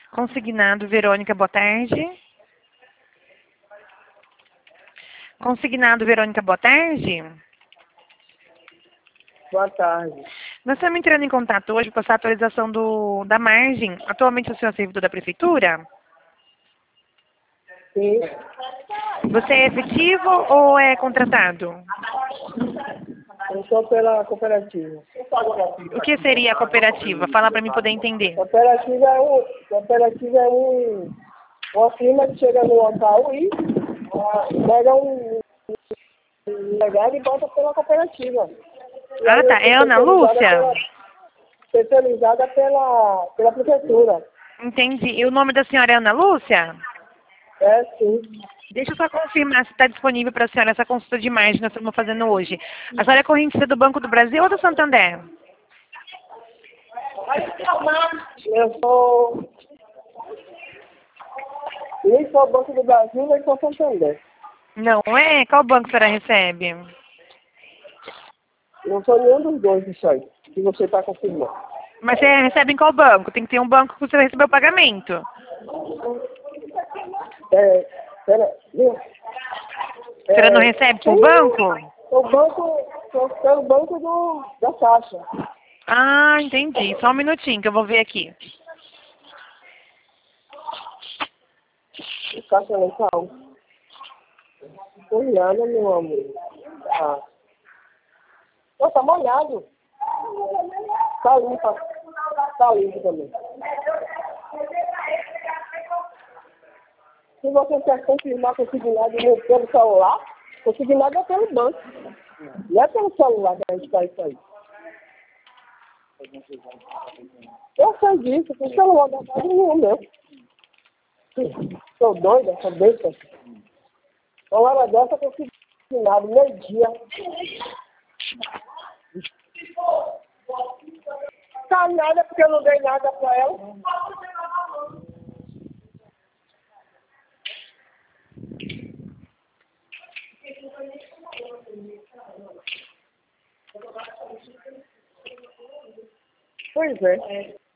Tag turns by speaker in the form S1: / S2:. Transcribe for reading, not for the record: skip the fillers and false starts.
S1: Consignado, Verônica, boa tarde. Consignado, Verônica, boa tarde.
S2: Boa tarde.
S1: Nós estamos entrando em contato hoje para passar a atualização da margem. Atualmente o senhor é servidor da prefeitura?
S2: Sim.
S1: Você é efetivo ou é contratado?
S2: Eu sou pela cooperativa.
S1: O que seria a cooperativa? Fala para mim poder entender.
S2: Cooperativa é uma firma que chega no local e pega um legado e bota pela cooperativa.
S1: Ah, tá. É Ana Lúcia?
S2: Especializada pela prefeitura.
S1: Entendi. E o nome da senhora é Ana Lúcia?
S2: É, sim.
S1: Deixa eu só confirmar se está disponível para a senhora essa consulta de margem que nós estamos fazendo hoje. A senhora é correntista do Banco do Brasil ou do Santander?
S2: Eu sou... Nem sou Banco do Brasil, nem sou Santander.
S1: Não é? Qual banco a senhora recebe?
S2: Não sou nenhum dos dois isso aí, que você está confirmando.
S1: Mas você recebe em qual banco? Tem que ter um banco que você vai receber o pagamento. A senhora não recebe por banco?
S2: O banco da Caixa.
S1: Ah, entendi. Só um minutinho que eu vou ver aqui.
S2: Caixa local. Não foi nada, meu amor. Ah. Nossa, tá molhado. Tá limpo. Tá limpo também. Se você quer confirmar consignado pelo celular, consignado é pelo banco. Não é pelo celular que a gente faz isso aí. Eu sei disso, o celular da casa não é meu. Sou doida, sou besta. Uma hora dessa consignado, meio-dia. Tá nada porque eu não dei nada pra ela. Pois é.